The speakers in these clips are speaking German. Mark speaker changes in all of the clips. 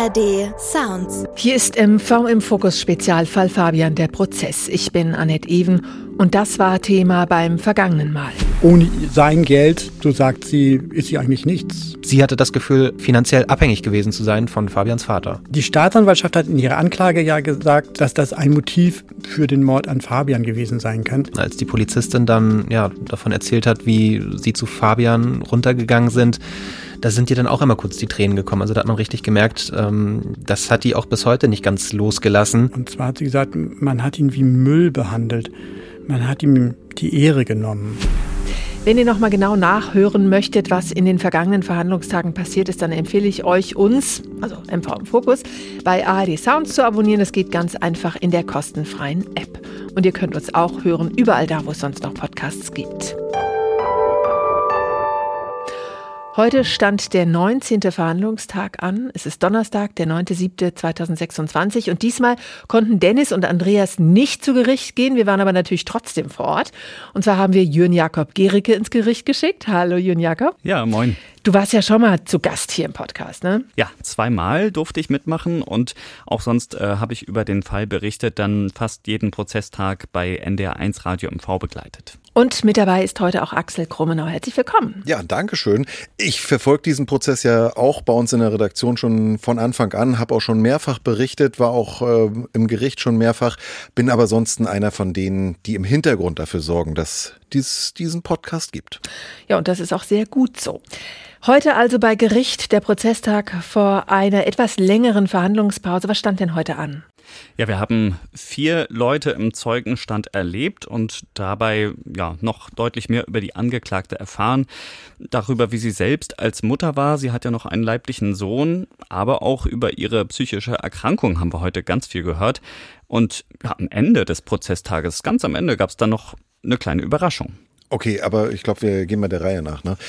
Speaker 1: ARD Sounds.
Speaker 2: Hier ist MV im Fokus Spezialfall Fabian der Prozess. Ich bin Annette Even und das war Thema beim vergangenen Mal.
Speaker 3: Ohne sein Geld, so sagt sie, ist sie eigentlich nichts.
Speaker 4: Sie hatte das Gefühl, finanziell abhängig gewesen zu sein von Fabians Vater.
Speaker 3: Die Staatsanwaltschaft hat in ihrer Anklage ja gesagt, dass das ein Motiv für den Mord an Fabian gewesen sein kann.
Speaker 4: Als die Polizistin dann davon erzählt hat, wie sie zu Fabian runtergegangen sind, da sind ihr dann auch immer kurz die Tränen gekommen. Also da hat man richtig gemerkt, das hat die auch bis heute nicht ganz losgelassen.
Speaker 3: Und zwar hat sie gesagt, man hat ihn wie Müll behandelt. Man hat ihm die Ehre genommen.
Speaker 2: Wenn ihr nochmal genau nachhören möchtet, was in den vergangenen Verhandlungstagen passiert ist, dann empfehle ich euch, uns, also MV im Fokus, bei ARD Sounds zu abonnieren. Das geht ganz einfach in der kostenfreien App. Und ihr könnt uns auch hören, überall da, wo es sonst noch Podcasts gibt. Heute stand der 19. Verhandlungstag an. Es ist Donnerstag, der 9.7.2026. Und diesmal konnten Dennis und Andreas nicht zu Gericht gehen. Wir waren aber natürlich trotzdem vor Ort. Und zwar haben wir Jürgen Jakob Gericke ins Gericht geschickt. Hallo Jürgen Jakob.
Speaker 5: Ja, moin.
Speaker 2: Du warst ja schon mal zu Gast hier im Podcast, ne?
Speaker 5: Ja, 2-mal durfte ich mitmachen und auch sonst habe ich über den Fall berichtet, dann fast jeden Prozesstag bei NDR1 Radio MV begleitet.
Speaker 2: Und mit dabei ist heute auch Axel Krummenau. Herzlich willkommen.
Speaker 6: Ja, danke schön. Ich verfolge diesen Prozess ja auch bei uns in der Redaktion schon von Anfang an, habe auch schon mehrfach berichtet, war auch im Gericht schon mehrfach, bin aber sonst einer von denen, die im Hintergrund dafür sorgen, dass es diesen Podcast gibt.
Speaker 2: Ja, und das ist auch sehr gut so. Heute also bei Gericht der Prozesstag vor einer etwas längeren Verhandlungspause. Was stand denn heute an?
Speaker 5: Ja, wir haben 4 Leute im Zeugenstand erlebt und dabei noch deutlich mehr über die Angeklagte erfahren. Darüber, wie sie selbst als Mutter war. Sie hat ja noch einen leiblichen Sohn, aber auch über ihre psychische Erkrankung haben wir heute ganz viel gehört. Und am Ende des Prozesstages, ganz am Ende, gab es dann noch eine kleine Überraschung.
Speaker 6: Okay, aber ich glaube, wir gehen mal der Reihe nach. Ne?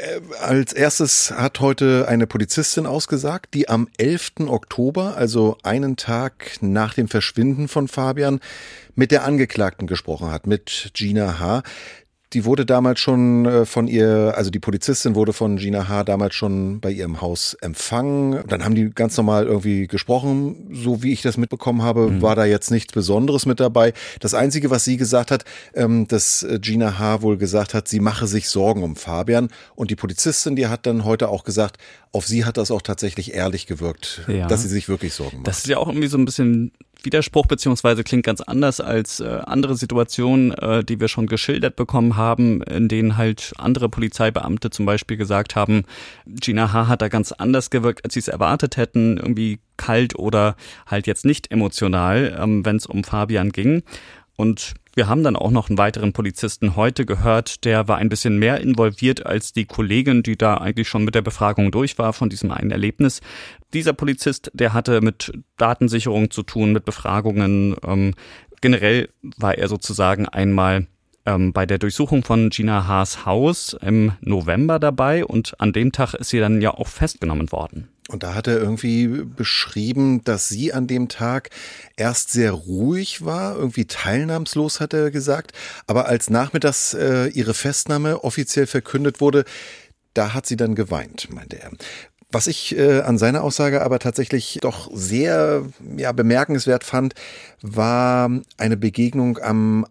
Speaker 6: Als erstes hat heute eine Polizistin ausgesagt, die am 11. Oktober, also einen Tag nach dem Verschwinden von Fabian, mit der Angeklagten gesprochen hat, mit Gina H. Die wurde damals schon von ihr, also die Polizistin wurde von Gina H. damals schon bei ihrem Haus empfangen. Dann haben die ganz normal irgendwie gesprochen. So wie ich das mitbekommen habe, war da jetzt nichts Besonderes mit dabei. Das Einzige, was sie gesagt hat, dass Gina H. wohl gesagt hat, sie mache sich Sorgen um Fabian. Und die Polizistin, die hat dann heute auch gesagt, auf sie hat das auch tatsächlich ehrlich gewirkt, dass sie sich wirklich Sorgen macht.
Speaker 5: Das ist ja auch irgendwie so ein bisschen Widerspruch, beziehungsweise klingt ganz anders als andere Situationen, die wir schon geschildert bekommen haben, in denen halt andere Polizeibeamte zum Beispiel gesagt haben, Gina H. hat da ganz anders gewirkt, als sie es erwartet hätten, irgendwie kalt oder halt jetzt nicht emotional, wenn es um Fabian ging. Und wir haben dann auch noch einen weiteren Polizisten heute gehört, der war ein bisschen mehr involviert als die Kollegin, die da eigentlich schon mit der Befragung durch war von diesem einen Erlebnis. Dieser Polizist, der hatte mit Datensicherung zu tun, mit Befragungen. Generell war er sozusagen einmal bei der Durchsuchung von Gina H.'s Haus im November dabei und an dem Tag ist sie dann ja auch festgenommen worden.
Speaker 6: Und da hat er irgendwie beschrieben, dass sie an dem Tag erst sehr ruhig war, irgendwie teilnahmslos, hat er gesagt. Aber als nachmittags ihre Festnahme offiziell verkündet wurde, da hat sie dann geweint, meinte er. Was ich an seiner Aussage aber tatsächlich doch sehr bemerkenswert fand, war eine Begegnung am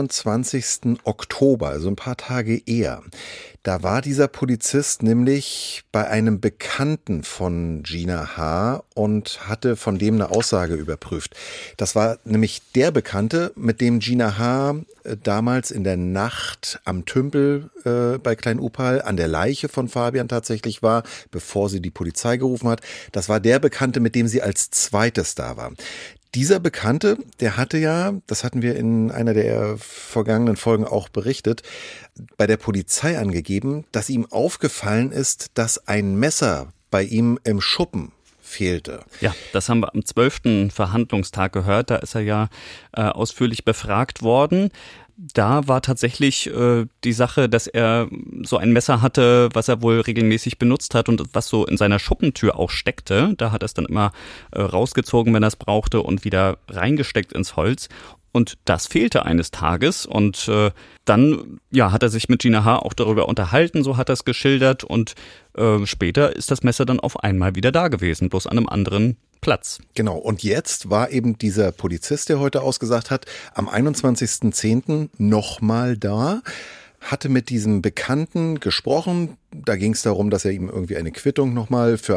Speaker 6: 21. Oktober, also ein paar Tage eher. Da war dieser Polizist nämlich bei einem Bekannten von Gina H. und hatte von dem eine Aussage überprüft. Das war nämlich der Bekannte, mit dem Gina H. damals in der Nacht am Tümpel bei Klein-Upal an der Leiche von Fabian tatsächlich war, bevor sie die Polizei gerufen hat. Das war der Bekannte, mit dem sie als zweites da war. Dieser Bekannte, der hatte ja, das hatten wir in einer der vergangenen Folgen auch berichtet, bei der Polizei angegeben, dass ihm aufgefallen ist, dass ein Messer bei ihm im Schuppen fehlte.
Speaker 5: Ja, das haben wir am 12. Verhandlungstag gehört. Da ist er ja ausführlich befragt worden. Da war tatsächlich die Sache, dass er so ein Messer hatte, was er wohl regelmäßig benutzt hat und was so in seiner Schuppentür auch steckte. Da hat er es dann immer rausgezogen, wenn er es brauchte und wieder reingesteckt ins Holz. Und das fehlte eines Tages und dann hat er sich mit Gina H. auch darüber unterhalten, so hat er es geschildert und später ist das Messer dann auf einmal wieder da gewesen, bloß an einem anderen Platz.
Speaker 6: Genau, und jetzt war eben dieser Polizist, der heute ausgesagt hat, am 21.10. nochmal da, hatte mit diesem Bekannten gesprochen. Da ging es darum, dass er ihm irgendwie eine Quittung nochmal für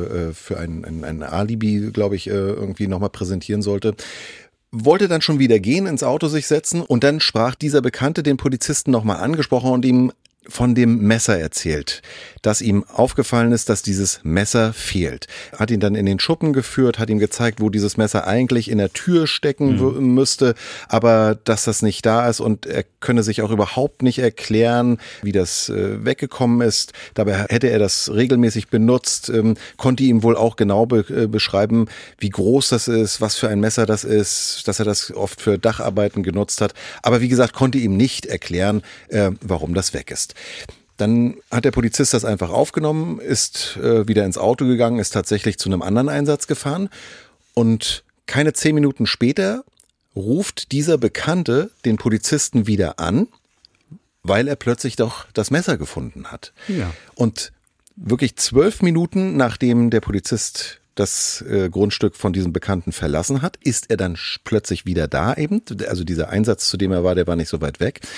Speaker 6: ein Alibi, glaube ich, irgendwie nochmal präsentieren sollte. Wollte dann schon wieder gehen, ins Auto sich setzen und dann sprach dieser Bekannte den Polizisten nochmal angesprochen und ihm von dem Messer erzählt, dass ihm aufgefallen ist, dass dieses Messer fehlt. Hat ihn dann in den Schuppen geführt, hat ihm gezeigt, wo dieses Messer eigentlich in der Tür stecken müsste, aber dass das nicht da ist und er könne sich auch überhaupt nicht erklären, wie das weggekommen ist. Dabei hätte er das regelmäßig benutzt, konnte ihm wohl auch genau beschreiben, wie groß das ist, was für ein Messer das ist, dass er das oft für Dacharbeiten genutzt hat. Aber wie gesagt, konnte ihm nicht erklären, warum das weg ist. Dann hat der Polizist das einfach aufgenommen, ist wieder ins Auto gegangen, ist tatsächlich zu einem anderen Einsatz gefahren und keine 10 Minuten später ruft dieser Bekannte den Polizisten wieder an, weil er plötzlich doch das Messer gefunden hat. Ja. Und wirklich 12 Minuten, nachdem der Polizist das Grundstück von diesem Bekannten verlassen hat, ist er dann plötzlich wieder da eben. Also dieser Einsatz, zu dem er war, der war nicht so weit weg.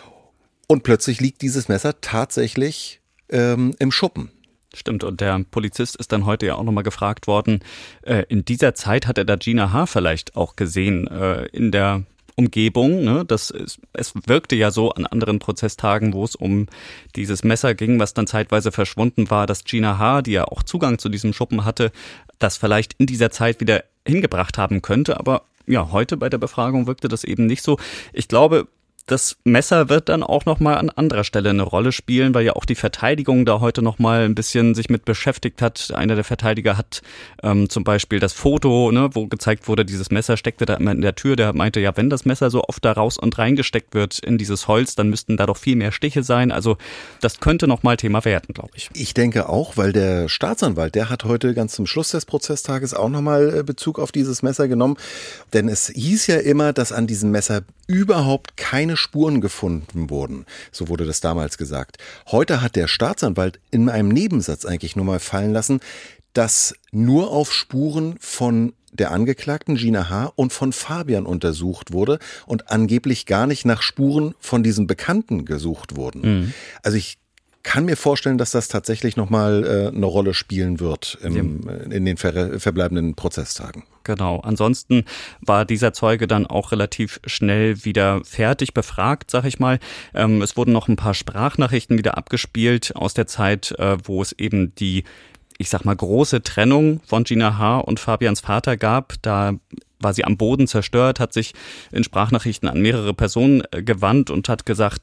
Speaker 6: Und plötzlich liegt dieses Messer tatsächlich im Schuppen.
Speaker 5: Stimmt, und der Polizist ist dann heute ja auch nochmal gefragt worden, in dieser Zeit hat er da Gina H. vielleicht auch gesehen in der Umgebung. Ne? Es wirkte ja so an anderen Prozesstagen, wo es um dieses Messer ging, was dann zeitweise verschwunden war, dass Gina H., die ja auch Zugang zu diesem Schuppen hatte, das vielleicht in dieser Zeit wieder hingebracht haben könnte. Aber ja, heute bei der Befragung wirkte das eben nicht so. Ich glaube, das Messer wird dann auch nochmal an anderer Stelle eine Rolle spielen, weil ja auch die Verteidigung da heute nochmal ein bisschen sich mit beschäftigt hat. Einer der Verteidiger hat zum Beispiel das Foto, wo gezeigt wurde, dieses Messer steckte da immer in der Tür. Der meinte, ja, wenn das Messer so oft da raus und reingesteckt wird in dieses Holz, dann müssten da doch viel mehr Stiche sein. Also das könnte nochmal Thema werden, glaube ich.
Speaker 6: Ich denke auch, weil der Staatsanwalt, der hat heute ganz zum Schluss des Prozesstages auch nochmal Bezug auf dieses Messer genommen. Denn es hieß ja immer, dass an diesem Messer überhaupt keine Spuren gefunden wurden. So wurde das damals gesagt. Heute hat der Staatsanwalt in einem Nebensatz eigentlich nur mal fallen lassen, dass nur auf Spuren von der Angeklagten Gina H. und von Fabian untersucht wurde und angeblich gar nicht nach Spuren von diesem Bekannten gesucht wurden. Also ich kann mir vorstellen, dass das tatsächlich nochmal eine Rolle spielen wird in den verbleibenden Prozesstagen.
Speaker 5: Genau. Ansonsten war dieser Zeuge dann auch relativ schnell wieder fertig befragt, sag ich mal. Es wurden noch ein paar Sprachnachrichten wieder abgespielt aus der Zeit, wo es eben die, ich sag mal, große Trennung von Gina H. und Fabians Vater gab. Da war sie am Boden zerstört, hat sich in Sprachnachrichten an mehrere Personen gewandt und hat gesagt,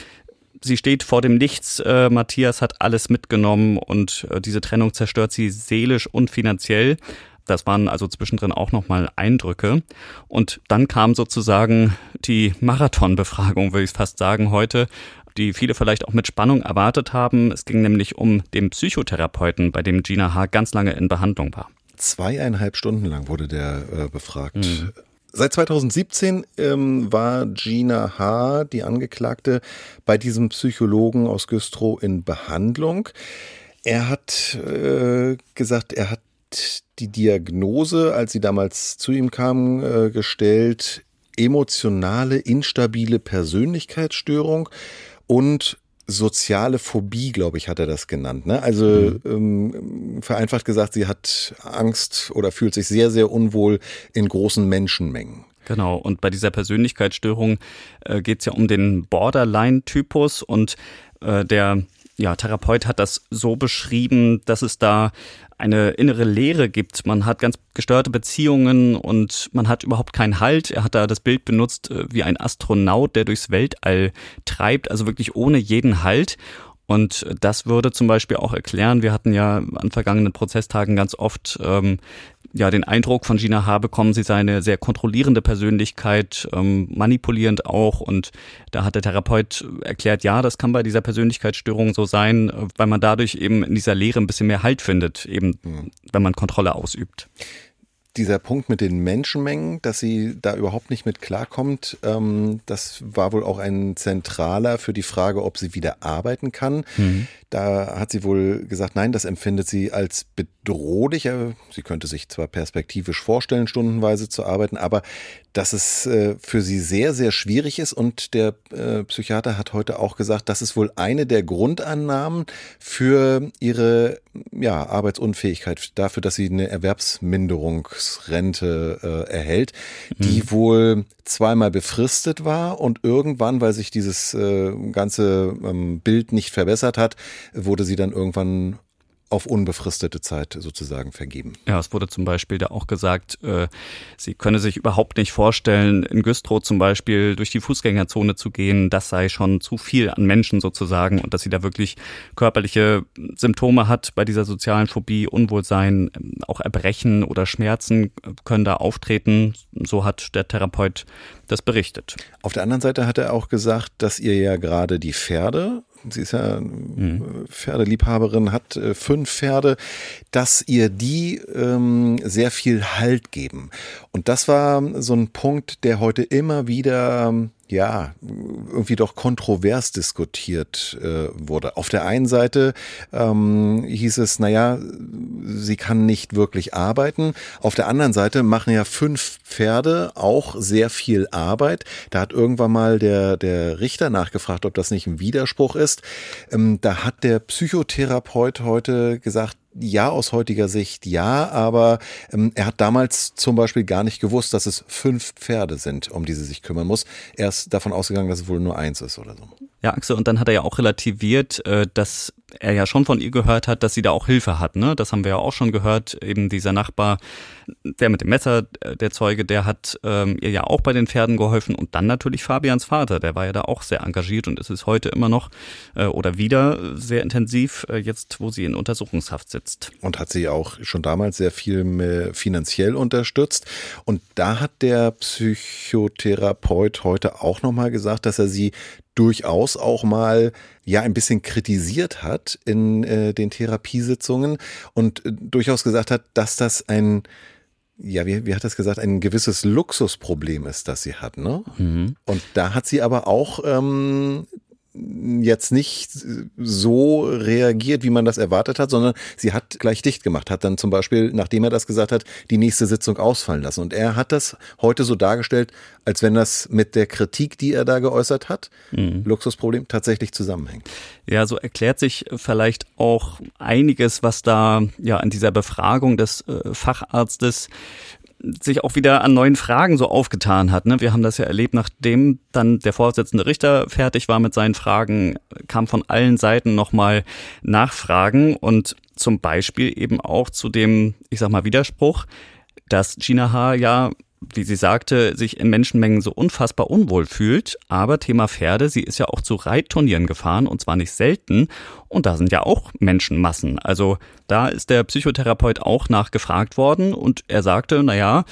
Speaker 5: sie steht vor dem Nichts, Matthias hat alles mitgenommen und diese Trennung zerstört sie seelisch und finanziell. Das waren also zwischendrin auch nochmal Eindrücke. Und dann kam sozusagen die Marathonbefragung, würde ich fast sagen, heute, die viele vielleicht auch mit Spannung erwartet haben. Es ging nämlich um den Psychotherapeuten, bei dem Gina H. ganz lange in Behandlung war.
Speaker 6: 2,5 Stunden lang wurde der befragt. Seit 2017 war Gina H., die Angeklagte, bei diesem Psychologen aus Güstrow in Behandlung. Er hat gesagt, er hat die Diagnose, als sie damals zu ihm kam, gestellt, emotionale, instabile Persönlichkeitsstörung und soziale Phobie, glaube ich, hat er das genannt. Ne? Also vereinfacht gesagt, sie hat Angst oder fühlt sich sehr, sehr unwohl in großen Menschenmengen.
Speaker 5: Genau, und bei dieser Persönlichkeitsstörung geht es ja um den Borderline-Typus und der Therapeut hat das so beschrieben, dass es da eine innere Leere gibt. Man hat ganz gestörte Beziehungen und man hat überhaupt keinen Halt. Er hat da das Bild benutzt wie ein Astronaut, der durchs Weltall treibt, also wirklich ohne jeden Halt. Und das würde zum Beispiel auch erklären, wir hatten ja an vergangenen Prozesstagen ganz oft den Eindruck von Gina H. bekommen, sie sei eine sehr kontrollierende Persönlichkeit, manipulierend auch. Und da hat der Therapeut erklärt, ja, das kann bei dieser Persönlichkeitsstörung so sein, weil man dadurch eben in dieser Leere ein bisschen mehr Halt findet, eben wenn man Kontrolle ausübt.
Speaker 6: Dieser Punkt mit den Menschenmengen, dass sie da überhaupt nicht mit klarkommt, das war wohl auch ein zentraler für die Frage, ob sie wieder arbeiten kann. Da hat sie wohl gesagt, nein, das empfindet sie als bedrohlich. Sie könnte sich zwar perspektivisch vorstellen, stundenweise zu arbeiten, aber dass es für sie sehr, sehr schwierig ist. Und der Psychiater hat heute auch gesagt, das ist wohl eine der Grundannahmen für ihre Arbeitsunfähigkeit, dafür, dass sie eine Erwerbsminderungsrente erhält, die wohl zweimal befristet war und irgendwann, weil sich dieses ganze Bild nicht verbessert hat, wurde sie dann irgendwann auf unbefristete Zeit sozusagen vergeben.
Speaker 5: Ja, es wurde zum Beispiel da auch gesagt, sie könne sich überhaupt nicht vorstellen, in Güstrow zum Beispiel durch die Fußgängerzone zu gehen. Das sei schon zu viel an Menschen sozusagen und dass sie da wirklich körperliche Symptome hat bei dieser sozialen Phobie, Unwohlsein, auch Erbrechen oder Schmerzen können da auftreten. So hat der Therapeut das berichtet.
Speaker 6: Auf der anderen Seite hat er auch gesagt, dass ihr ja gerade die Pferde, sie ist ja Pferdeliebhaberin, hat 5 Pferde, dass ihr die sehr viel Halt geben. Und das war so ein Punkt, der heute immer wieder irgendwie doch kontrovers diskutiert wurde. Auf der einen Seite hieß es, sie kann nicht wirklich arbeiten. Auf der anderen Seite machen ja 5 Pferde auch sehr viel Arbeit. Da hat irgendwann mal der Richter nachgefragt, ob das nicht ein Widerspruch ist. Da hat der Psychotherapeut heute gesagt, ja, aus heutiger Sicht ja, aber er hat damals zum Beispiel gar nicht gewusst, dass es 5 Pferde sind, um die sie sich kümmern muss. Er ist davon ausgegangen, dass es wohl nur 1 ist oder so.
Speaker 5: Ja, Axel, und dann hat er ja auch relativiert, dass er ja schon von ihr gehört hat, dass sie da auch Hilfe hat, ne? Das haben wir ja auch schon gehört. Eben dieser Nachbar, der mit dem Messer, der Zeuge, der hat ihr ja auch bei den Pferden geholfen. Und dann natürlich Fabians Vater, der war ja da auch sehr engagiert und ist es heute immer noch oder wieder sehr intensiv, jetzt wo sie in Untersuchungshaft sitzt.
Speaker 6: Und hat sie auch schon damals sehr viel finanziell unterstützt. Und da hat der Psychotherapeut heute auch nochmal gesagt, dass er sie durchaus auch mal ein bisschen kritisiert hat in den Therapiesitzungen und durchaus gesagt hat, dass das ein, wie hat er es gesagt, ein gewisses Luxusproblem ist, das sie hat, ne? Und da hat sie aber auch jetzt nicht so reagiert, wie man das erwartet hat, sondern sie hat gleich dicht gemacht, hat dann zum Beispiel, nachdem er das gesagt hat, die nächste Sitzung ausfallen lassen. Und er hat das heute so dargestellt, als wenn das mit der Kritik, die er da geäußert hat, Luxusproblem, tatsächlich zusammenhängt.
Speaker 5: Ja, so erklärt sich vielleicht auch einiges, was da in dieser Befragung des Facharztes sich auch wieder an neuen Fragen so aufgetan hat. Ne? Wir haben das ja erlebt, nachdem dann der Vorsitzende Richter fertig war mit seinen Fragen, kam von allen Seiten nochmal Nachfragen und zum Beispiel eben auch zu dem, Widerspruch, dass Gina H. wie sie sagte, sich in Menschenmengen so unfassbar unwohl fühlt. Aber Thema Pferde, sie ist ja auch zu Reitturnieren gefahren und zwar nicht selten. Und da sind ja auch Menschenmassen. Also da ist der Psychotherapeut auch nachgefragt worden und er sagte,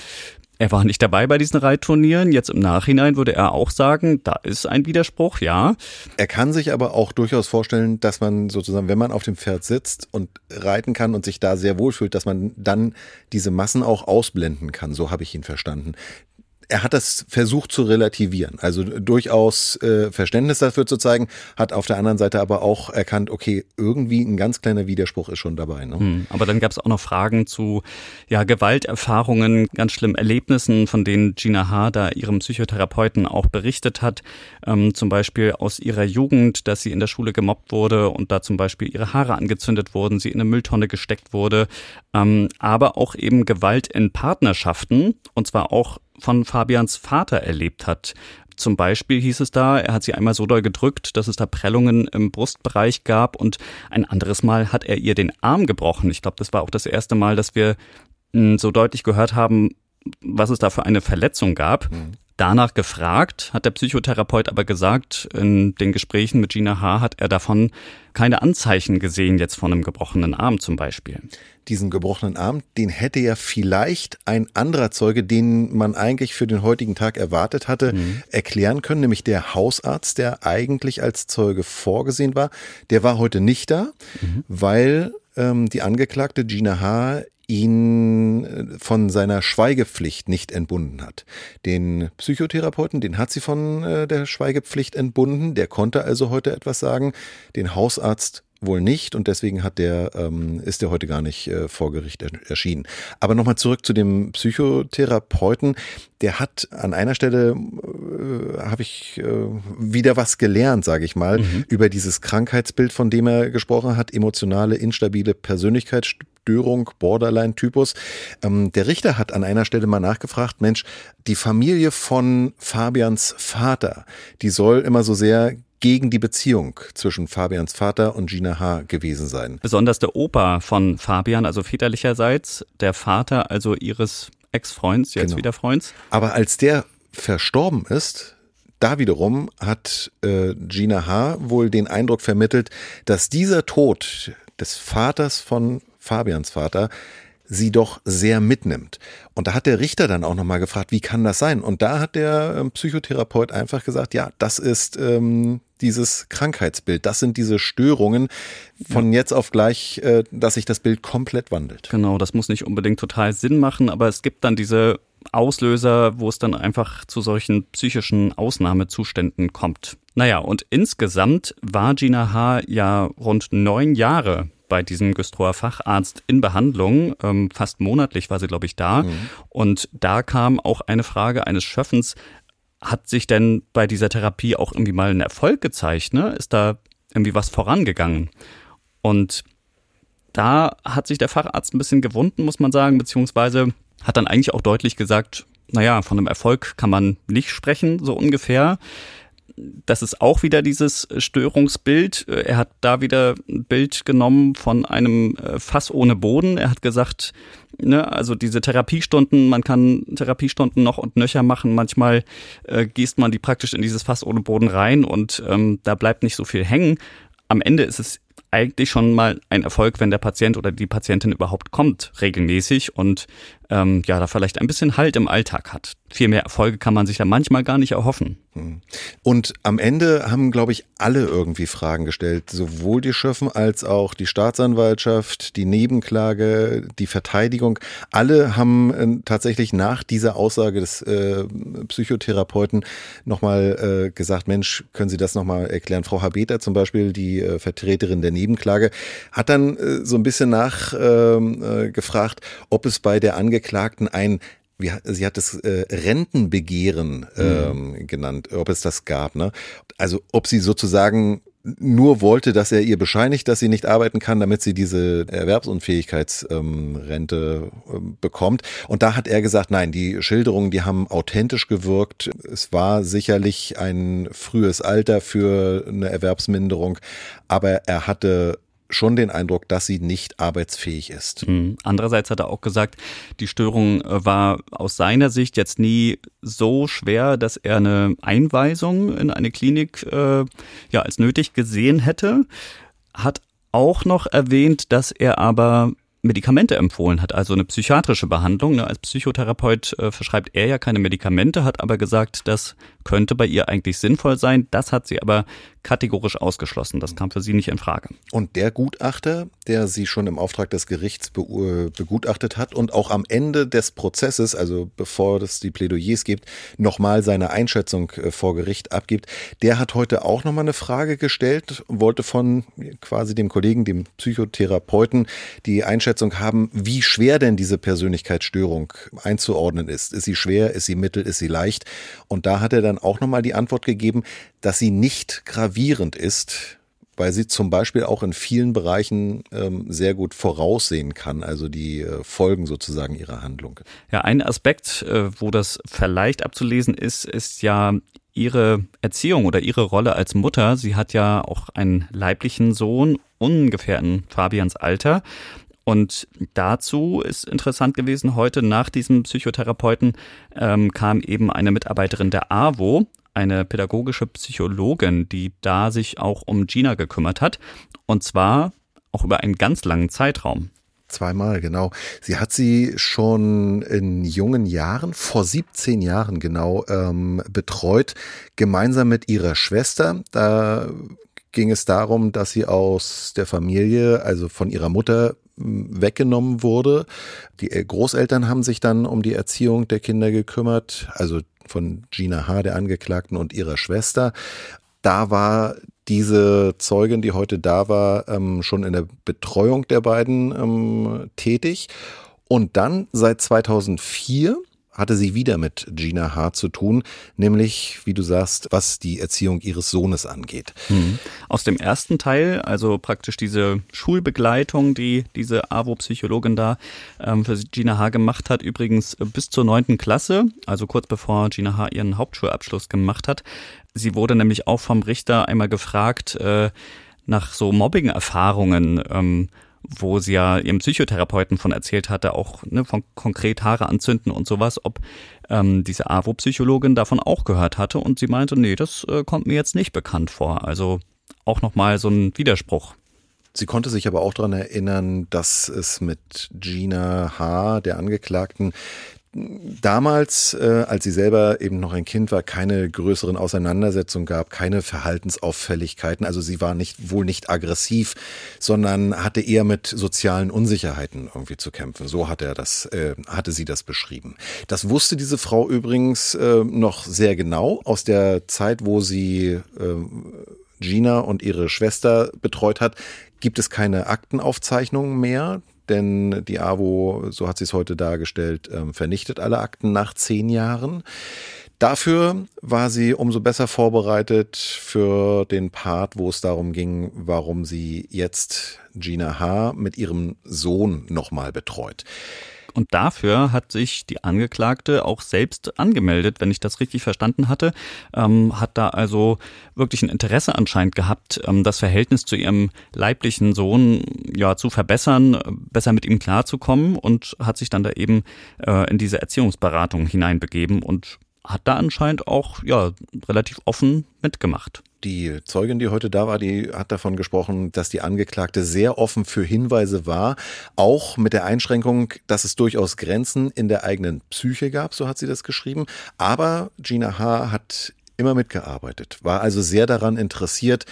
Speaker 5: er war nicht dabei bei diesen Reitturnieren. Jetzt im Nachhinein würde er auch sagen, da ist ein Widerspruch, ja.
Speaker 6: Er kann sich aber auch durchaus vorstellen, dass man sozusagen, wenn man auf dem Pferd sitzt und reiten kann und sich da sehr wohlfühlt, dass man dann diese Massen auch ausblenden kann. So habe ich ihn verstanden. Er hat das versucht zu relativieren, also durchaus Verständnis dafür zu zeigen, hat auf der anderen Seite aber auch erkannt, okay, irgendwie ein ganz kleiner Widerspruch ist schon dabei. Ne?
Speaker 5: Aber dann gab es auch noch Fragen zu Gewalterfahrungen, ganz schlimmen Erlebnissen, von denen Gina H. da ihrem Psychotherapeuten auch berichtet hat, zum Beispiel aus ihrer Jugend, dass sie in der Schule gemobbt wurde und da zum Beispiel ihre Haare angezündet wurden, sie in eine Mülltonne gesteckt wurde, aber auch eben Gewalt in Partnerschaften und zwar auch von Fabians Vater erlebt hat. Zum Beispiel hieß es da, er hat sie einmal so doll gedrückt, dass es da Prellungen im Brustbereich gab und ein anderes Mal hat er ihr den Arm gebrochen. Ich glaube, das war auch das erste Mal, dass wir so deutlich gehört haben, was es da für eine Verletzung gab. Danach gefragt, hat der Psychotherapeut aber gesagt, in den Gesprächen mit Gina H. hat er davon keine Anzeichen gesehen, jetzt von einem gebrochenen Arm zum Beispiel.
Speaker 6: Diesen gebrochenen Arm, den hätte ja vielleicht ein anderer Zeuge, den man eigentlich für den heutigen Tag erwartet hatte, erklären können, nämlich der Hausarzt, der eigentlich als Zeuge vorgesehen war. Der war heute nicht da, weil die Angeklagte Gina H. ihn von seiner Schweigepflicht nicht entbunden hat. Den Psychotherapeuten, den hat sie von der Schweigepflicht entbunden, der konnte also heute etwas sagen, den Hausarzt wohl nicht und deswegen ist der heute gar nicht vor Gericht erschienen. Aber nochmal zurück zu dem Psychotherapeuten. Der hat an einer Stelle, habe ich wieder was gelernt, sage ich mal, über dieses Krankheitsbild, von dem er gesprochen hat, emotionale, instabile Persönlichkeitsstörung, Borderline-Typus. Der Richter hat an einer Stelle mal nachgefragt, Mensch, die Familie von Fabians Vater, die soll immer so sehr gegen die Beziehung zwischen Fabians Vater und Gina H. gewesen sein.
Speaker 5: Besonders der Opa von Fabian, also väterlicherseits, der Vater also ihres Ex-Freunds, jetzt wieder Freunds.
Speaker 6: Aber als der verstorben ist, da wiederum hat Gina H. wohl den Eindruck vermittelt, dass dieser Tod des Vaters von Fabians Vater sie doch sehr mitnimmt. Und da hat der Richter dann auch nochmal gefragt, wie kann das sein? Und da hat der Psychotherapeut einfach gesagt, ja, das ist dieses Krankheitsbild, das sind diese Störungen von jetzt auf gleich, dass sich das Bild komplett wandelt.
Speaker 5: Genau, das muss nicht unbedingt total Sinn machen, aber es gibt dann diese Auslöser, wo es dann einfach zu solchen psychischen Ausnahmezuständen kommt. Naja, und insgesamt war Gina H. ja rund 9 Jahre bei diesem Güstrower Facharzt in Behandlung. Fast monatlich war sie, glaube ich, da. Und da kam auch eine Frage eines Schöffens, hat sich denn bei dieser Therapie auch irgendwie mal ein Erfolg gezeigt? Ne? Ist da irgendwie was vorangegangen? Und da hat sich der Facharzt ein bisschen gewunden, muss man sagen, beziehungsweise hat dann eigentlich auch deutlich gesagt, naja, von einem Erfolg kann man nicht sprechen, so ungefähr. Das ist auch wieder dieses Störungsbild. Er hat da wieder ein Bild genommen von einem Fass ohne Boden. Er hat gesagt, ne, also diese Therapiestunden, man kann Therapiestunden noch und nöcher machen. Manchmal gießt man die praktisch in dieses Fass ohne Boden rein und da bleibt nicht so viel hängen. Am Ende ist es eigentlich schon mal ein Erfolg, wenn der Patient oder die Patientin überhaupt kommt, regelmäßig und da vielleicht ein bisschen Halt im Alltag hat. Viel mehr Erfolge kann man sich da manchmal gar nicht erhoffen.
Speaker 6: Und am Ende haben, glaube ich, alle irgendwie Fragen gestellt. Sowohl die Schöffen als auch die Staatsanwaltschaft, die Nebenklage, die Verteidigung. Alle haben tatsächlich nach dieser Aussage des Psychotherapeuten nochmal gesagt, Mensch, können Sie das nochmal erklären? Frau Habeter zum Beispiel, die Vertreterin der Nebenklage, hat dann so ein bisschen nachgefragt, ob es bei der Angeklagten sie hat es Rentenbegehren genannt, ob es das gab, ne? Also ob sie sozusagen nur wollte, dass er ihr bescheinigt, dass sie nicht arbeiten kann, damit sie diese Erwerbsunfähigkeitsrente bekommt. Und da hat er gesagt, nein, die Schilderungen, die haben authentisch gewirkt. Es war sicherlich ein frühes Alter für eine Erwerbsminderung, aber er hatte schon den Eindruck, dass sie nicht arbeitsfähig ist.
Speaker 5: Andererseits hat er auch gesagt, die Störung war aus seiner Sicht jetzt nie so schwer, dass er eine Einweisung in eine Klinik als nötig gesehen hätte. Hat auch noch erwähnt, dass er aber Medikamente empfohlen hat, also eine psychiatrische Behandlung. Als Psychotherapeut verschreibt er ja keine Medikamente, hat aber gesagt, das könnte bei ihr eigentlich sinnvoll sein. Das hat sie aber kategorisch ausgeschlossen. Das kam für sie nicht in Frage.
Speaker 6: Und der Gutachter, der sie schon im Auftrag des Gerichts begutachtet hat und auch am Ende des Prozesses, also bevor es die Plädoyers gibt, nochmal seine Einschätzung vor Gericht abgibt, der hat heute auch nochmal eine Frage gestellt und wollte von quasi dem Kollegen, dem Psychotherapeuten, die Einschätzung haben, wie schwer denn diese Persönlichkeitsstörung einzuordnen ist. Ist sie schwer, ist sie mittel, ist sie leicht? Und da hat er dann auch nochmal die Antwort gegeben, dass sie nicht gravierend ist, weil sie zum Beispiel auch in vielen Bereichen sehr gut voraussehen kann, also die Folgen sozusagen ihrer Handlung.
Speaker 5: Ja, ein Aspekt, wo das vielleicht abzulesen ist, ist ja ihre Erziehung oder ihre Rolle als Mutter. Sie hat ja auch einen leiblichen Sohn, ungefähr in Fabians Alter. Und dazu ist interessant gewesen, heute nach diesem Psychotherapeuten kam eben eine Mitarbeiterin der AWO, eine pädagogische Psychologin, die da sich auch um Gina gekümmert hat. Und zwar auch über einen ganz langen Zeitraum.
Speaker 6: 2-mal, genau. Sie hat sie schon in jungen Jahren, vor 17 Jahren genau, betreut, gemeinsam mit ihrer Schwester. Da ging es darum, dass sie aus der Familie, also von ihrer Mutter, weggenommen wurde. Die Großeltern haben sich dann um die Erziehung der Kinder gekümmert, also von Gina H., der Angeklagten, und ihrer Schwester. Da war diese Zeugin, die heute da war, schon in der Betreuung der beiden tätig. Und dann seit 2004 hatte sie wieder mit Gina H. zu tun, nämlich, wie du sagst, was die Erziehung ihres Sohnes angeht.
Speaker 5: Aus dem ersten Teil, also praktisch diese Schulbegleitung, die diese AWO-Psychologin da für Gina H. gemacht hat, übrigens bis zur 9. Klasse, also kurz bevor Gina H. ihren Hauptschulabschluss gemacht hat. Sie wurde nämlich auch vom Richter einmal gefragt nach so Mobbing-Erfahrungen, wo sie ja ihrem Psychotherapeuten von erzählt hatte, auch von konkret Haare anzünden und sowas, ob diese AWO-Psychologin davon auch gehört hatte. Und sie meinte, nee, das kommt mir jetzt nicht bekannt vor. Also auch nochmal so ein Widerspruch.
Speaker 6: Sie konnte sich aber auch daran erinnern, dass es mit Gina H., der Angeklagten, damals, als sie selber eben noch ein Kind war, keine größeren Auseinandersetzungen gab, keine Verhaltensauffälligkeiten. Also sie war wohl nicht aggressiv, sondern hatte eher mit sozialen Unsicherheiten irgendwie zu kämpfen. So hatte sie das beschrieben. Das wusste diese Frau übrigens noch sehr genau aus der Zeit, wo sie Gina und ihre Schwester betreut hat. Gibt es keine Aktenaufzeichnungen mehr? Denn die AWO, so hat sie es heute dargestellt, vernichtet alle Akten nach 10 Jahren. Dafür war sie umso besser vorbereitet für den Part, wo es darum ging, warum sie jetzt Gina H. mit ihrem Sohn nochmal betreut.
Speaker 5: Und dafür hat sich die Angeklagte auch selbst angemeldet, wenn ich das richtig verstanden hatte, hat da also wirklich ein Interesse anscheinend gehabt, das Verhältnis zu ihrem leiblichen Sohn ja zu verbessern, besser mit ihm klarzukommen, und hat sich dann da eben in diese Erziehungsberatung hineinbegeben und hat da anscheinend auch relativ offen mitgemacht.
Speaker 6: Die Zeugin, die heute da war, die hat davon gesprochen, dass die Angeklagte sehr offen für Hinweise war, auch mit der Einschränkung, dass es durchaus Grenzen in der eigenen Psyche gab, so hat sie das geschrieben. Aber Gina H. hat immer mitgearbeitet, war also sehr daran interessiert,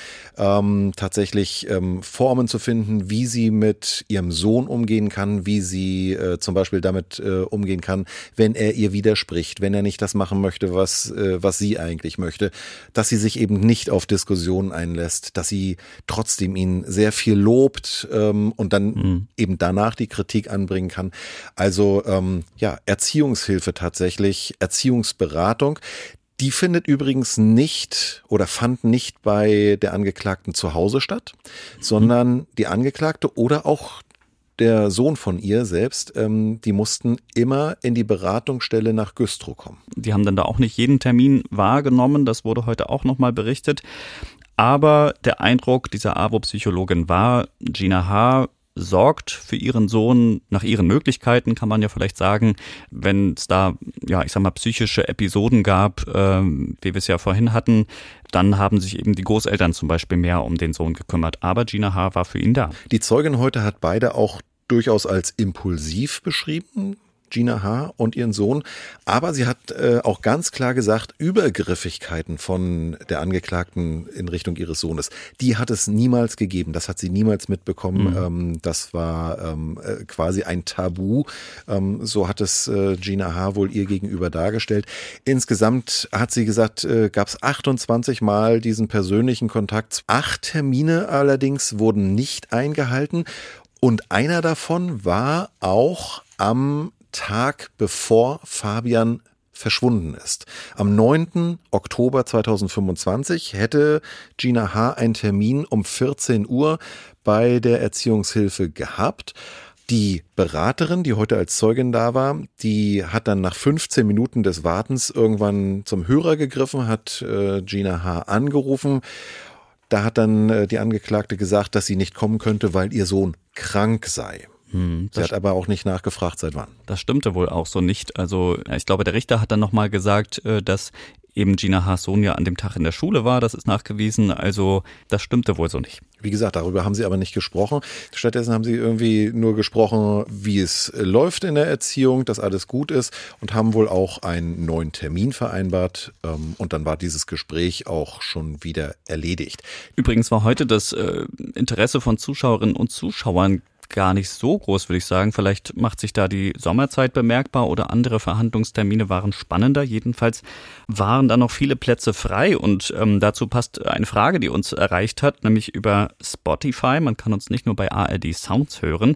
Speaker 6: tatsächlich Formen zu finden, wie sie mit ihrem Sohn umgehen kann, wie sie zum Beispiel damit umgehen kann, wenn er ihr widerspricht, wenn er nicht das machen möchte, was sie eigentlich möchte, dass sie sich eben nicht auf Diskussionen einlässt, dass sie trotzdem ihn sehr viel lobt und dann eben danach die Kritik anbringen kann. Also Erziehungshilfe tatsächlich, Erziehungsberatung. Die findet übrigens nicht oder fand nicht bei der Angeklagten zu Hause statt, sondern die Angeklagte oder auch der Sohn von ihr selbst, die mussten immer in die Beratungsstelle nach Güstrow kommen.
Speaker 5: Die haben dann da auch nicht jeden Termin wahrgenommen, das wurde heute auch nochmal berichtet. Aber der Eindruck dieser AWO-Psychologin war, Gina H. sorgt für ihren Sohn nach ihren Möglichkeiten, kann man ja vielleicht sagen, wenn es da, psychische Episoden gab, wie wir es ja vorhin hatten, dann haben sich eben die Großeltern zum Beispiel mehr um den Sohn gekümmert. Aber Gina H. war für ihn da.
Speaker 6: Die Zeugin heute hat beide auch durchaus als impulsiv beschrieben, Gina H. und ihren Sohn. Aber sie hat auch ganz klar gesagt, Übergriffigkeiten von der Angeklagten in Richtung ihres Sohnes, die hat es niemals gegeben. Das hat sie niemals mitbekommen. Das war quasi ein Tabu. So hat es Gina H. wohl ihr gegenüber dargestellt. Insgesamt hat sie gesagt, gab es 28 Mal diesen persönlichen Kontakt. 8 Termine allerdings wurden nicht eingehalten. Und einer davon war auch am Tag bevor Fabian verschwunden ist. Am 9. Oktober 2025 hätte Gina H. einen Termin um 14 Uhr bei der Erziehungshilfe gehabt. Die Beraterin, die heute als Zeugin da war, die hat dann nach 15 Minuten des Wartens irgendwann zum Hörer gegriffen, hat Gina H. angerufen. Da hat dann die Angeklagte gesagt, dass sie nicht kommen könnte, weil ihr Sohn krank sei. Sie hat aber auch nicht nachgefragt, seit wann.
Speaker 5: Das stimmte wohl auch so nicht. Also ich glaube, der Richter hat dann nochmal gesagt, dass eben Gina H.'s Sohn ja an dem Tag in der Schule war. Das ist nachgewiesen. Also das stimmte wohl so nicht.
Speaker 6: Wie gesagt, darüber haben sie aber nicht gesprochen. Stattdessen haben sie irgendwie nur gesprochen, wie es läuft in der Erziehung, dass alles gut ist, und haben wohl auch einen neuen Termin vereinbart. Und dann war dieses Gespräch auch schon wieder erledigt.
Speaker 5: Übrigens war heute das Interesse von Zuschauerinnen und Zuschauern gar nicht so groß, würde ich sagen. Vielleicht macht sich da die Sommerzeit bemerkbar oder andere Verhandlungstermine waren spannender. Jedenfalls waren da noch viele Plätze frei und dazu passt eine Frage, die uns erreicht hat, nämlich über Spotify. Man kann uns nicht nur bei ARD Sounds hören.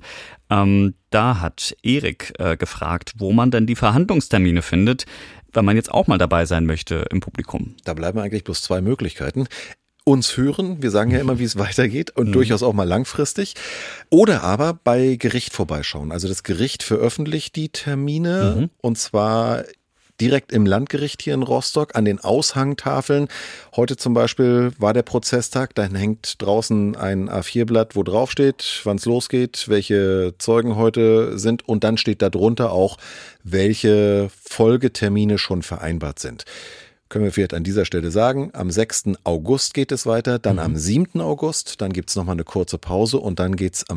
Speaker 5: Da hat Erik gefragt, wo man denn die Verhandlungstermine findet, wenn man jetzt auch mal dabei sein möchte im Publikum.
Speaker 6: Da bleiben eigentlich bloß zwei Möglichkeiten. Uns hören, wir sagen ja immer, wie es weitergeht und durchaus auch mal langfristig. Oder aber bei Gericht vorbeischauen. Also das Gericht veröffentlicht die Termine und zwar direkt im Landgericht hier in Rostock an den Aushangtafeln. Heute zum Beispiel war der Prozesstag, da hängt draußen ein A4-Blatt, wo drauf steht, wann es losgeht, welche Zeugen heute sind und dann steht da drunter auch, welche Folgetermine schon vereinbart sind. Können wir vielleicht an dieser Stelle sagen, am 6. August geht es weiter, dann am 7. August, dann gibt es nochmal eine kurze Pause und dann geht es am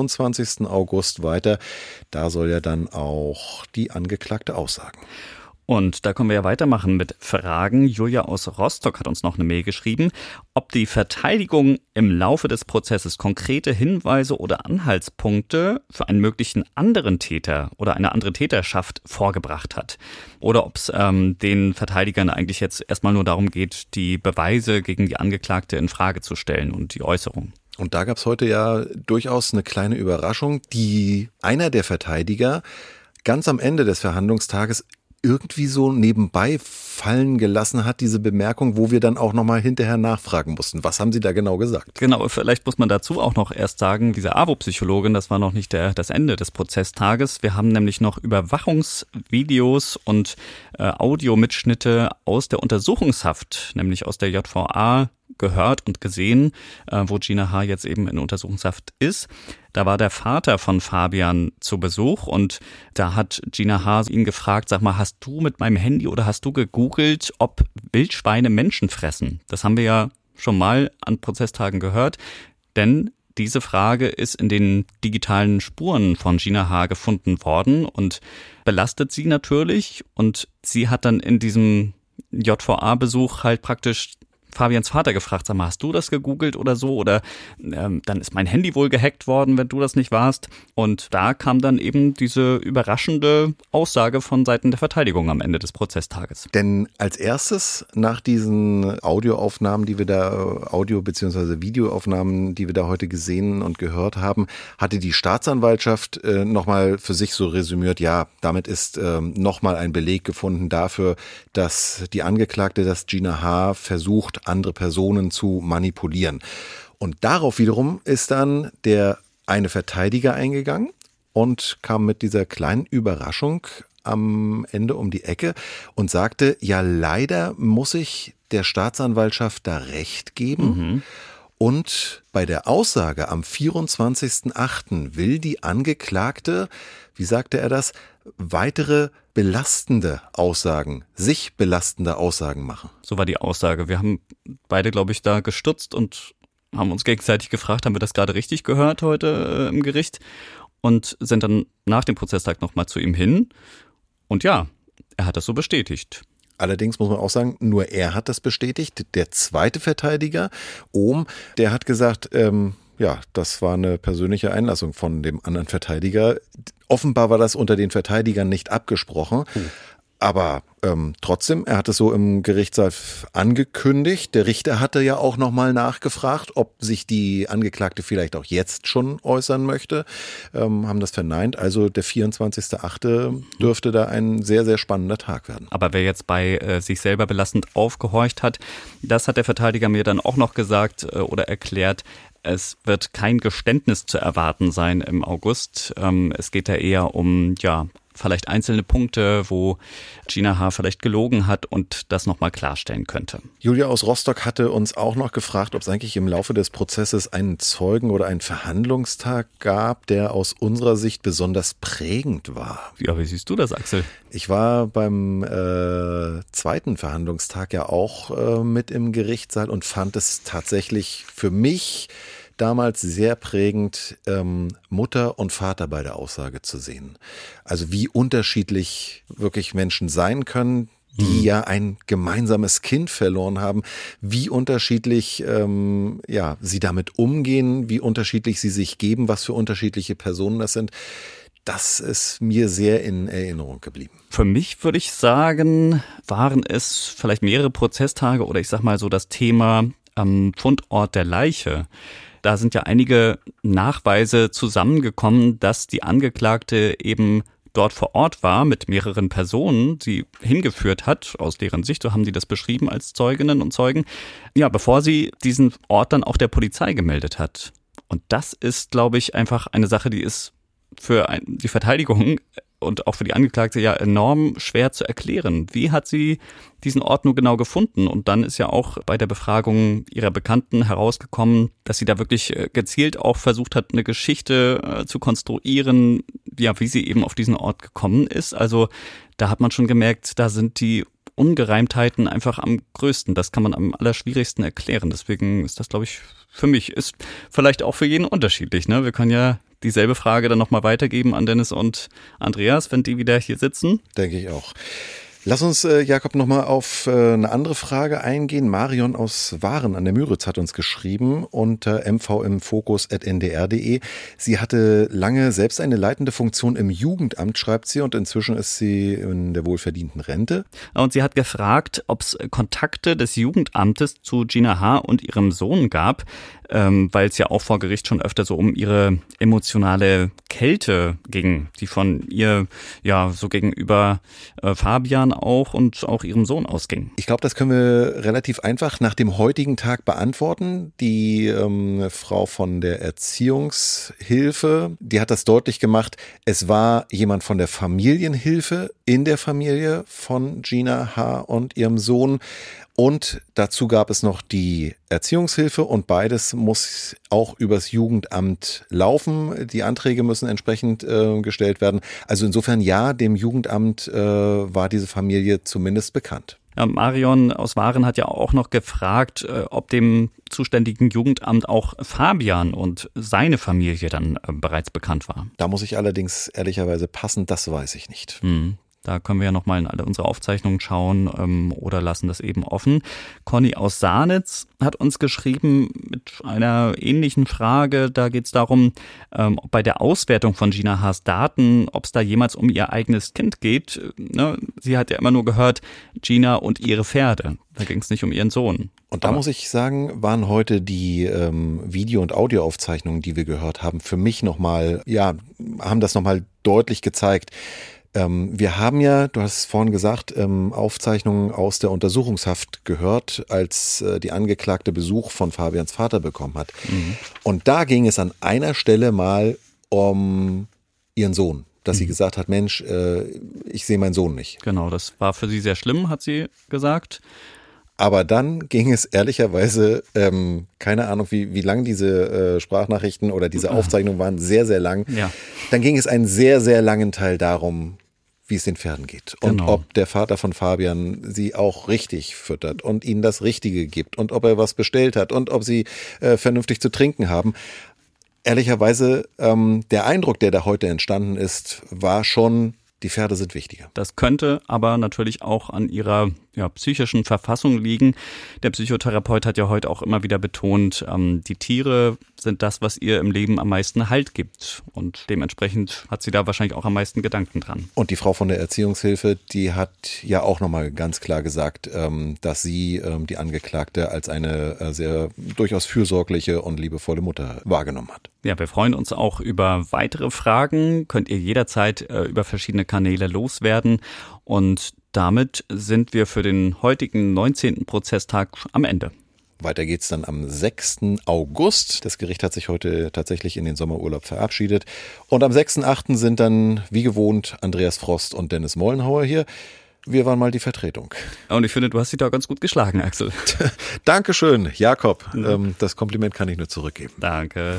Speaker 6: 24. August weiter. Da soll ja dann auch die Angeklagte aussagen.
Speaker 5: Und da können wir ja weitermachen mit Fragen. Julia aus Rostock hat uns noch eine Mail geschrieben, ob die Verteidigung im Laufe des Prozesses konkrete Hinweise oder Anhaltspunkte für einen möglichen anderen Täter oder eine andere Täterschaft vorgebracht hat. Oder ob es den Verteidigern eigentlich jetzt erstmal nur darum geht, die Beweise gegen die Angeklagte in Frage zu stellen und die Äußerung.
Speaker 6: Und da gab es heute ja durchaus eine kleine Überraschung, die einer der Verteidiger ganz am Ende des Verhandlungstages irgendwie so nebenbei fallen gelassen hat, diese Bemerkung, wo wir dann auch nochmal hinterher nachfragen mussten. Was haben Sie da genau gesagt?
Speaker 5: Genau, vielleicht muss man dazu auch noch erst sagen, diese AWO-Psychologin, das war noch nicht das Ende des Prozesstages. Wir haben nämlich noch Überwachungsvideos und Audiomitschnitte aus der Untersuchungshaft, nämlich aus der JVA, gehört und gesehen, wo Gina H. jetzt eben in Untersuchungshaft ist. Da war der Vater von Fabian zu Besuch und da hat Gina H. ihn gefragt, sag mal, hast du mit meinem Handy oder hast du gegoogelt, ob Wildschweine Menschen fressen? Das haben wir ja schon mal an Prozesstagen gehört, denn diese Frage ist in den digitalen Spuren von Gina H. gefunden worden und belastet sie natürlich und sie hat dann in diesem JVA-Besuch halt praktisch Fabians Vater gefragt, sag mal, hast du das gegoogelt oder so? Oder dann ist mein Handy wohl gehackt worden, wenn du das nicht warst. Und da kam dann eben diese überraschende Aussage von Seiten der Verteidigung am Ende des Prozesstages.
Speaker 6: Denn als erstes nach diesen Audioaufnahmen, die wir da, Audio- bzw. Videoaufnahmen, die wir da heute gesehen und gehört haben, hatte die Staatsanwaltschaft nochmal für sich so resümiert, ja, damit ist nochmal ein Beleg gefunden dafür, dass die Angeklagte, dass Gina H. versucht, andere Personen zu manipulieren. Und darauf wiederum ist dann der eine Verteidiger eingegangen und kam mit dieser kleinen Überraschung am Ende um die Ecke und sagte, ja, leider muss ich der Staatsanwaltschaft da Recht geben. Und bei der Aussage am 24.08. will die Angeklagte, wie sagte er das, weitere belastende Aussagen, sich belastende Aussagen machen.
Speaker 5: So war die Aussage. Wir haben beide, glaube ich, da gestutzt und haben uns gegenseitig gefragt, haben wir das gerade richtig gehört heute im Gericht? Und sind dann nach dem Prozesstag nochmal zu ihm hin. Und ja, er hat das so bestätigt.
Speaker 6: Allerdings muss man auch sagen, nur er hat das bestätigt. Der zweite Verteidiger, Ohm, der hat gesagt, ja, das war eine persönliche Einlassung von dem anderen Verteidiger. Offenbar war das unter den Verteidigern nicht abgesprochen. Aber trotzdem, er hat es so im Gerichtssaal angekündigt. Der Richter hatte ja auch nochmal nachgefragt, ob sich die Angeklagte vielleicht auch jetzt schon äußern möchte. Haben das verneint. Also der 24.08. dürfte da ein sehr, sehr spannender Tag werden.
Speaker 5: Aber wer jetzt bei sich selber belastend aufgehorcht hat, das hat der Verteidiger mir dann auch noch gesagt oder erklärt. Es wird kein Geständnis zu erwarten sein im August. Es geht da eher um, ja, vielleicht einzelne Punkte, wo Gina H. vielleicht gelogen hat und das nochmal klarstellen könnte.
Speaker 6: Julia aus Rostock hatte uns auch noch gefragt, ob es eigentlich im Laufe des Prozesses einen Zeugen oder einen Verhandlungstag gab, der aus unserer Sicht besonders prägend war.
Speaker 5: Ja, wie siehst du das, Axel?
Speaker 6: Ich war beim zweiten Verhandlungstag ja auch mit im Gerichtssaal und fand es tatsächlich für mich damals sehr prägend, Mutter und Vater bei der Aussage zu sehen. Also wie unterschiedlich wirklich Menschen sein können, die ja ein gemeinsames Kind verloren haben, wie unterschiedlich sie damit umgehen, wie unterschiedlich sie sich geben, was für unterschiedliche Personen das sind. Das ist mir sehr in Erinnerung geblieben.
Speaker 5: Für mich würde ich sagen, waren es vielleicht mehrere Prozesstage oder ich sag mal so das Thema Fundort der Leiche. Da sind ja einige Nachweise zusammengekommen, dass die Angeklagte eben dort vor Ort war mit mehreren Personen, sie hingeführt hat, aus deren Sicht, so haben die das beschrieben als Zeuginnen und Zeugen, ja, bevor sie diesen Ort dann auch der Polizei gemeldet hat. Und das ist, glaube ich, einfach eine Sache, die ist für die Verteidigung und auch für die Angeklagte ja enorm schwer zu erklären. Wie hat sie diesen Ort nur genau gefunden? Und dann ist ja auch bei der Befragung ihrer Bekannten herausgekommen, dass sie da wirklich gezielt auch versucht hat, eine Geschichte zu konstruieren, ja, wie sie eben auf diesen Ort gekommen ist. Also da hat man schon gemerkt, da sind die Ungereimtheiten einfach am größten. Das kann man am allerschwierigsten erklären. Deswegen ist das, glaube ich, für mich, ist vielleicht auch für jeden unterschiedlich, ne? Wir können ja dieselbe Frage dann nochmal weitergeben an Dennis und Andreas, wenn die wieder hier sitzen.
Speaker 6: Denke ich auch. Lass uns, Jakob, nochmal auf eine andere Frage eingehen. Marion aus Waren an der Müritz hat uns geschrieben unter mvimfokus@ndr.de. Sie hatte lange selbst eine leitende Funktion im Jugendamt, schreibt sie, und inzwischen ist sie in der wohlverdienten Rente.
Speaker 5: Und sie hat gefragt, ob es Kontakte des Jugendamtes zu Gina H. und ihrem Sohn gab, weil es ja auch vor Gericht schon öfter so um ihre emotionale Kälte ging, die von ihr ja so gegenüber Fabian auch und auch ihrem Sohn ausging.
Speaker 6: Ich glaube, das können wir relativ einfach nach dem heutigen Tag beantworten. Die Frau von der Erziehungshilfe, die hat das deutlich gemacht. Es war jemand von der Familienhilfe in der Familie von Gina H. und ihrem Sohn. Und dazu gab es noch die Erziehungshilfe und beides muss auch übers Jugendamt laufen. Die Anträge müssen entsprechend gestellt werden. Also insofern ja, dem Jugendamt war diese Familie zumindest bekannt.
Speaker 5: Ja, Marion aus Waren hat ja auch noch gefragt, ob dem zuständigen Jugendamt auch Fabian und seine Familie dann bereits bekannt war.
Speaker 6: Da muss ich allerdings ehrlicherweise passen, das weiß ich nicht.
Speaker 5: Da können wir ja nochmal in alle unsere Aufzeichnungen schauen oder lassen das eben offen. Conny aus Sahnitz hat uns geschrieben mit einer ähnlichen Frage. Da geht es darum, ob bei der Auswertung von Gina H.'s Daten, ob es da jemals um ihr eigenes Kind geht. Ne? Sie hat ja immer nur gehört, Gina und ihre Pferde. Da ging es nicht um ihren Sohn.
Speaker 6: Und da muss ich sagen, waren heute die Video- und Audioaufzeichnungen, die wir gehört haben, für mich nochmal, ja, haben das nochmal deutlich gezeigt. Wir haben ja, du hast es vorhin gesagt, Aufzeichnungen aus der Untersuchungshaft gehört, als die Angeklagte Besuch von Fabians Vater bekommen hat. Und da ging es an einer Stelle mal um ihren Sohn, dass sie gesagt hat, Mensch, ich sehe meinen Sohn nicht.
Speaker 5: Genau, das war für sie sehr schlimm, hat sie gesagt.
Speaker 6: Aber dann ging es ehrlicherweise, keine Ahnung, wie lang diese Sprachnachrichten oder diese Aufzeichnungen waren, sehr, sehr lang. Ja. Dann ging es einen sehr, sehr langen Teil darum, wie es den Pferden geht. Und ob der Vater von Fabian sie auch richtig füttert und ihnen das Richtige gibt und ob er was bestellt hat und ob sie vernünftig zu trinken haben. Ehrlicherweise, der Eindruck, der da heute entstanden ist, war schon, die Pferde sind wichtiger.
Speaker 5: Das könnte aber natürlich auch an ihrer psychischen Verfassung liegen. Der Psychotherapeut hat ja heute auch immer wieder betont, die Tiere sind das, was ihr im Leben am meisten Halt gibt. Und dementsprechend hat sie da wahrscheinlich auch am meisten Gedanken dran.
Speaker 6: Und die Frau von der Erziehungshilfe, die hat ja auch nochmal ganz klar gesagt, dass sie die Angeklagte als eine sehr durchaus fürsorgliche und liebevolle Mutter wahrgenommen hat.
Speaker 5: Ja, wir freuen uns auch über weitere Fragen. Könnt ihr jederzeit über verschiedene Kanäle loswerden. Und damit sind wir für den heutigen 19. Prozesstag am Ende.
Speaker 6: Weiter geht's dann am 6. August. Das Gericht hat sich heute tatsächlich in den Sommerurlaub verabschiedet. Und am 6.8. sind dann, wie gewohnt, Andreas Frost und Dennis Mollenhauer hier. Wir waren mal die Vertretung.
Speaker 5: Und ich finde, du hast dich da ganz gut geschlagen, Axel.
Speaker 6: Dankeschön, Jakob. Das Kompliment kann ich nur zurückgeben.
Speaker 5: Danke.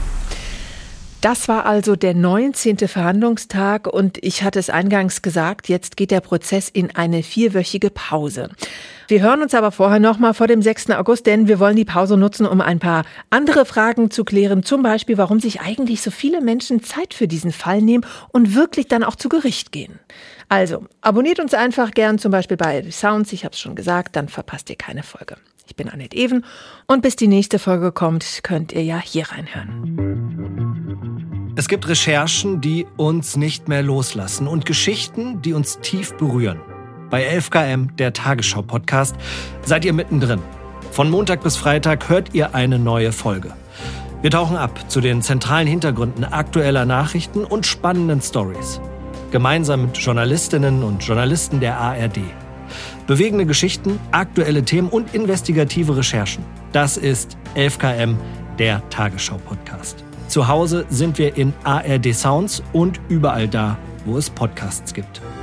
Speaker 2: Das war also der 19. Verhandlungstag und ich hatte es eingangs gesagt, jetzt geht der Prozess in eine 4-wöchige Pause. Wir hören uns aber vorher nochmal vor dem 6. August, denn wir wollen die Pause nutzen, um ein paar andere Fragen zu klären. Zum Beispiel, warum sich eigentlich so viele Menschen Zeit für diesen Fall nehmen und wirklich dann auch zu Gericht gehen. Also, abonniert uns einfach gern, zum Beispiel bei ARD Sounds, ich habe es schon gesagt, dann verpasst ihr keine Folge. Ich bin Annette Ewen und bis die nächste Folge kommt, könnt ihr ja hier reinhören.
Speaker 1: Es gibt Recherchen, die uns nicht mehr loslassen und Geschichten, die uns tief berühren. Bei 11KM, der Tagesschau-Podcast, seid ihr mittendrin. Von Montag bis Freitag hört ihr eine neue Folge. Wir tauchen ab zu den zentralen Hintergründen aktueller Nachrichten und spannenden Stories. Gemeinsam mit Journalistinnen und Journalisten der ARD. Bewegende Geschichten, aktuelle Themen und investigative Recherchen. Das ist 11KM, der Tagesschau-Podcast. Zu Hause sind wir in ARD Sounds und überall da, wo es Podcasts gibt.